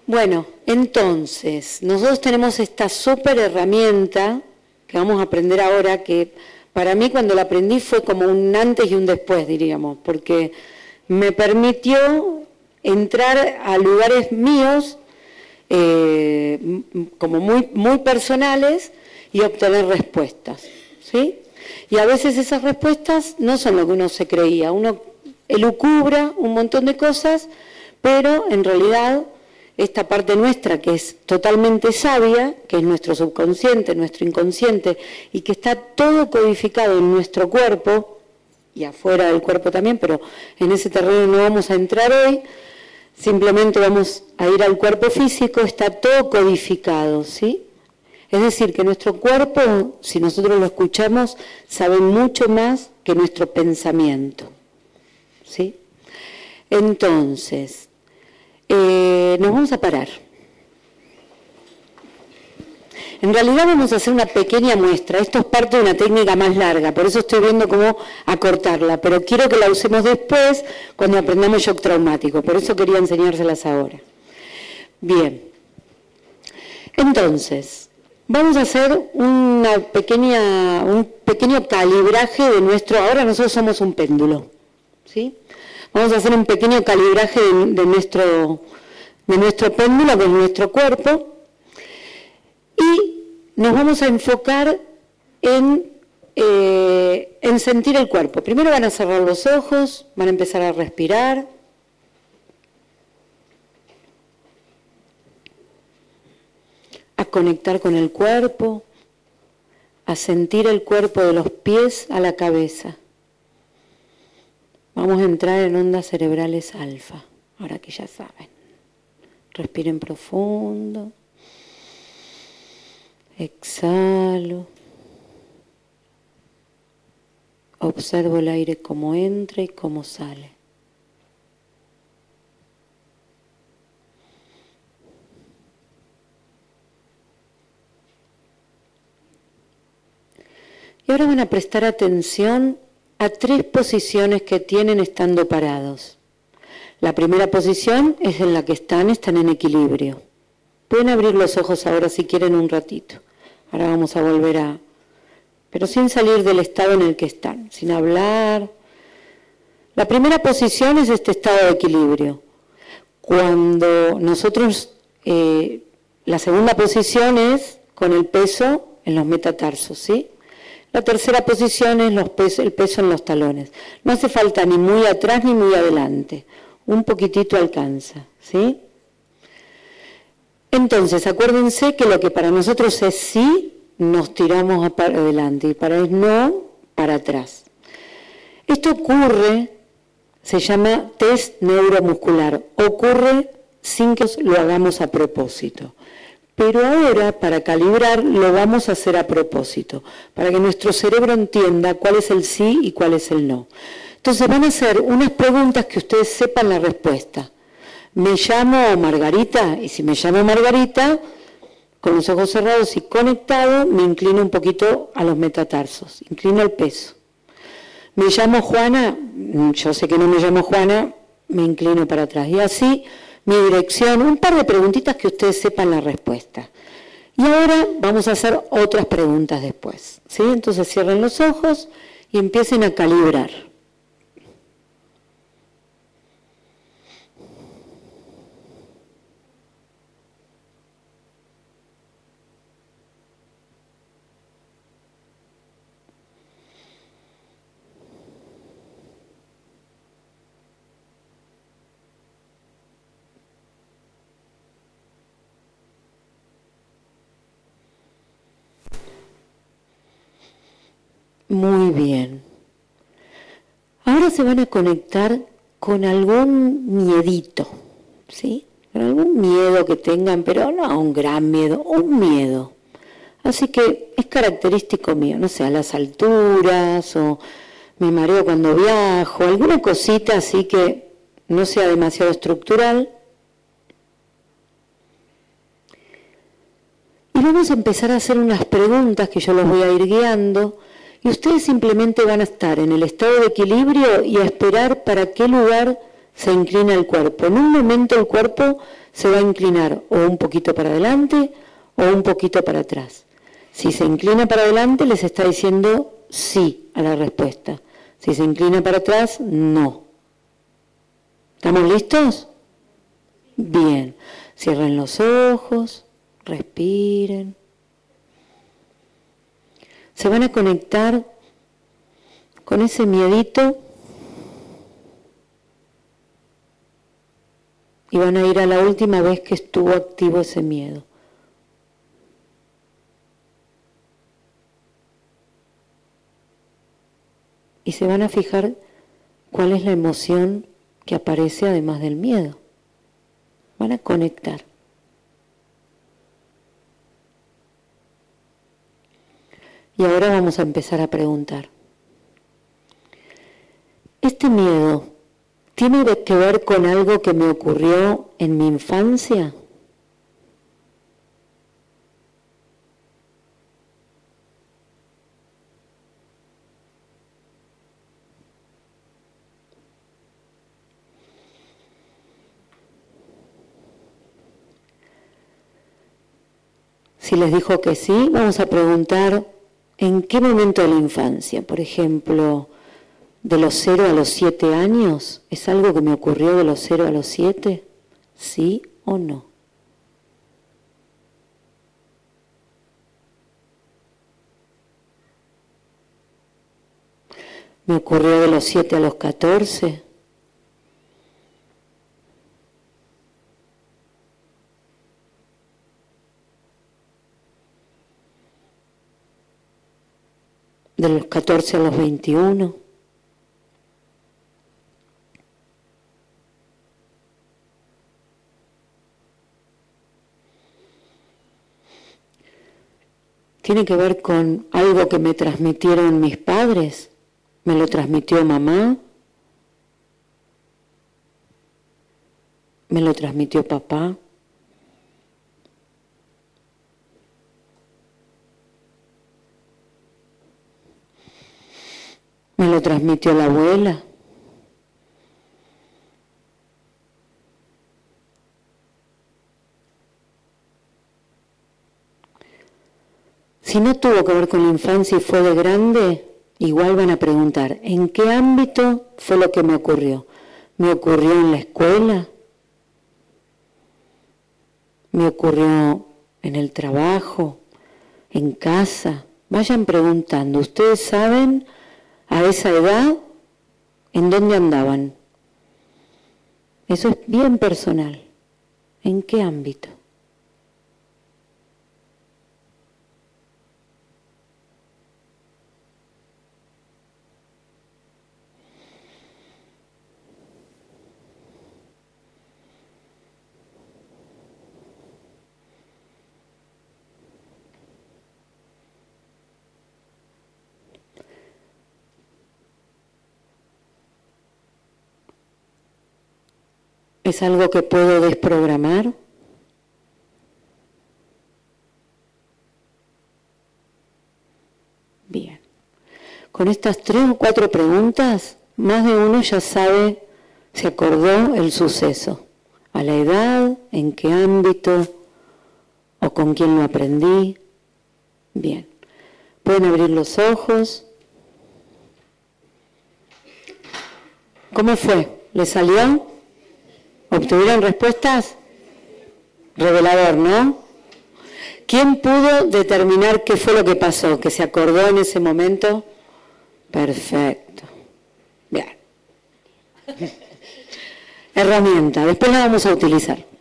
Bueno, entonces, nosotros tenemos esta súper herramienta que vamos a aprender ahora, que para mí cuando la aprendí fue como un antes y un después, diríamos, porque me permitió entrar a lugares míos como muy personales y obtener respuestas, ¿sí? Y a veces esas respuestas no son lo que uno se creía, uno elucubra un montón de cosas, pero en realidad esta parte nuestra que es totalmente sabia, que es nuestro subconsciente, nuestro inconsciente, y que está todo codificado en nuestro cuerpo, y afuera del cuerpo también, pero en ese terreno no vamos a entrar hoy, simplemente vamos a ir al cuerpo físico, está todo codificado, ¿sí? Es decir, que nuestro cuerpo, si nosotros lo escuchamos, sabe mucho más que nuestro pensamiento, ¿sí? Entonces, nos vamos a parar. En realidad vamos a hacer una pequeña muestra. Esto es parte de una técnica más larga, por eso estoy viendo cómo acortarla, pero quiero que la usemos después cuando aprendamos shock traumático, por eso quería enseñárselas ahora. Bien. Entonces, vamos a hacer un pequeño calibraje de nuestro... Ahora nosotros somos un péndulo, ¿sí? Vamos a hacer un pequeño calibraje de nuestro péndulo, que es nuestro cuerpo, y nos vamos a enfocar en sentir el cuerpo. Primero van a cerrar los ojos, van a empezar a respirar. A conectar con el cuerpo, a sentir el cuerpo de los pies a la cabeza. Vamos a entrar en ondas cerebrales alfa, ahora que ya saben. Respiren profundo. Exhalo. Observo el aire cómo entra y cómo sale. Y ahora van a prestar atención a 3 posiciones que tienen estando parados. La primera posición es en la que están en equilibrio. Pueden abrir los ojos ahora si quieren un ratito. Ahora vamos a volver a... pero sin salir del estado en el que están, sin hablar. La primera posición es este estado de equilibrio. Cuando nosotros... la segunda posición es con el peso en los metatarsos, ¿sí? La tercera posición es el peso en los talones. No hace falta ni muy atrás ni muy adelante. Un poquitito alcanza, ¿sí? Entonces, acuérdense que lo que para nosotros es sí, nos tiramos para adelante, y para es no, para atrás. Esto ocurre, se llama test neuromuscular, ocurre sin que lo hagamos a propósito. Pero ahora, para calibrar, lo vamos a hacer a propósito, para que nuestro cerebro entienda cuál es el sí y cuál es el no. Entonces van a hacer unas preguntas que ustedes sepan la respuesta. Me llamo Margarita, y si me llamo Margarita, con los ojos cerrados y conectado, me inclino un poquito a los metatarsos, inclino el peso. Me llamo Juana, yo sé que no me llamo Juana, me inclino para atrás. Y así... mi dirección, un par de preguntitas que ustedes sepan la respuesta. Y ahora vamos a hacer otras preguntas después, ¿sí? Entonces cierren los ojos y empiecen a calibrar. Muy bien. Ahora se van a conectar con algún miedito, ¿sí? Con algún miedo que tengan, pero no un gran miedo, un miedo. Así que es característico mío, no sé, a las alturas, o me mareo cuando viajo, alguna cosita así que no sea demasiado estructural. Y vamos a empezar a hacer unas preguntas que yo los voy a ir guiando. Y ustedes simplemente van a estar en el estado de equilibrio y a esperar para qué lugar se inclina el cuerpo. En un momento el cuerpo se va a inclinar o un poquito para adelante o un poquito para atrás. Si se inclina para adelante, les está diciendo sí a la respuesta. Si se inclina para atrás, no. ¿Estamos listos? Bien. Cierren los ojos, respiren. Se van a conectar con ese miedito y van a ir a la última vez que estuvo activo ese miedo. Y se van a fijar cuál es la emoción que aparece además del miedo. Van a conectar. Y ahora vamos a empezar a preguntar. ¿Este miedo tiene que ver con algo que me ocurrió en mi infancia? Si les dijo que sí, vamos a preguntar en qué momento de la infancia, por ejemplo, de los 0 a los 7 años, ¿es algo que me ocurrió de los 0 a los 7? ¿Sí o no? ¿Me ocurrió de los 7 a los 14? ¿De los 14 a los 21? ¿Tiene que ver con algo que me transmitieron mis padres? ¿Me lo transmitió mamá? ¿Me lo transmitió papá? ¿Me lo transmitió la abuela? Si no tuvo que ver con la infancia y fue de grande, igual van a preguntar, ¿en qué ámbito fue lo que me ocurrió? ¿Me ocurrió en la escuela? ¿Me ocurrió en el trabajo? ¿En casa? Vayan preguntando. ¿Ustedes saben a esa edad en dónde andaban? Eso es bien personal. ¿En qué ámbito? ¿Es algo que puedo desprogramar? Bien. Con estas 3 o 4 preguntas, más de uno ya sabe, se acordó el suceso. A la edad, en qué ámbito, o con quién lo aprendí. Bien. Pueden abrir los ojos. ¿Cómo fue? ¿Le salió? ¿Obtuvieron respuestas? Revelador, ¿no? ¿Quién pudo determinar qué fue lo que pasó? ¿Que se acordó en ese momento? Perfecto. Bien. Herramienta, después la vamos a utilizar.